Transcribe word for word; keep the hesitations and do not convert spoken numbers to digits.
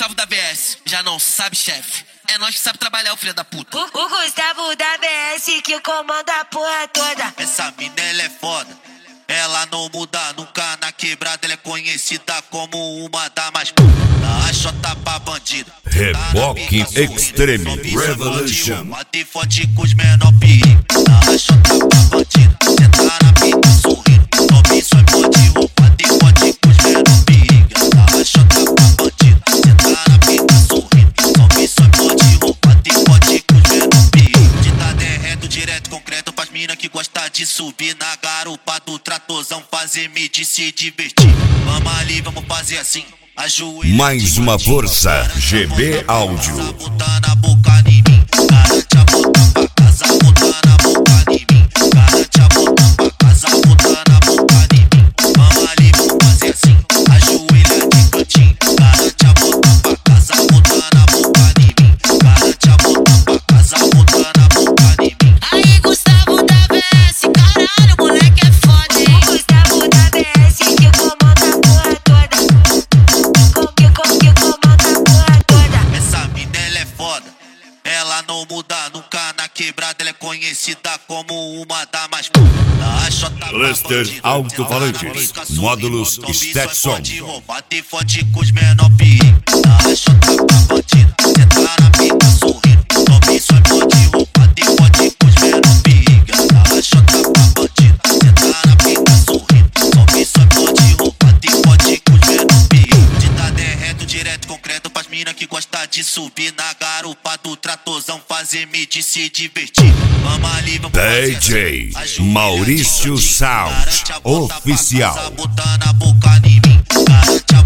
Gustavo da V S. Já não sabe, chefe. É nós que sabe trabalhar, o filho da puta. O, o Gustavo da V S que comanda a porra toda. Essa mina, ela é foda. Ela não muda nunca na quebrada. Ela é conhecida como uma da mais puta. A Xota pra bandida. Reboque Extreme Revolution. Bate forte com os menor perigo. A Xota pra bandida. Senta na pita sorrindo. Sobe só pode roubar. Bate forte com os menor perigo. A Xota pra bandida. Senta na pita sorrindo. Sobe só pode roubar. Bate forte com os menor perigo. De tá derreto direto concreto pras mina que gosta de subir na garupa do tratorzão. Fazer mid se divertir. Vamos ali, vamos fazer assim. Mais uma força, G B Áudio. Botando a boca em mim, garante a bota pra casa, botando a boca em mim, garante a bota pra casa, botando a boca em mim. Vamos ali, vamos fazer assim, ajoelha de cantinho, garante a bota pra casa, botando a boca em mim, garante a bota pra casa, botando a boca em mim. Aí, Gustavo da V S, caralho, moleque é foda, hein? O Gustavo da V S que comanda a porra toda. Essa mina, ela é foda. Ela não muda nunca na quebrada. Ela é conhecida como uma da mais puta. A Xota Cluster Alto-Falantes, módulos Stetson. Bate forte com os menor perigo. A Xota pra bandida. Senta na pita sorrindo. Sobe só pode roubar. Bate forte com os menor perigo. A Xota pra bandida. Senta na pita sorrindo. Sobe só pode roubar. Bate forte com os menor perigo. De tá derreto direto concreto pras mina que gosta de subir na garupa do tratorzão. Fazer mid se divertir. Vamos ali, vamos D J Maurício Sound Oficial. botando a boca em mim, garante a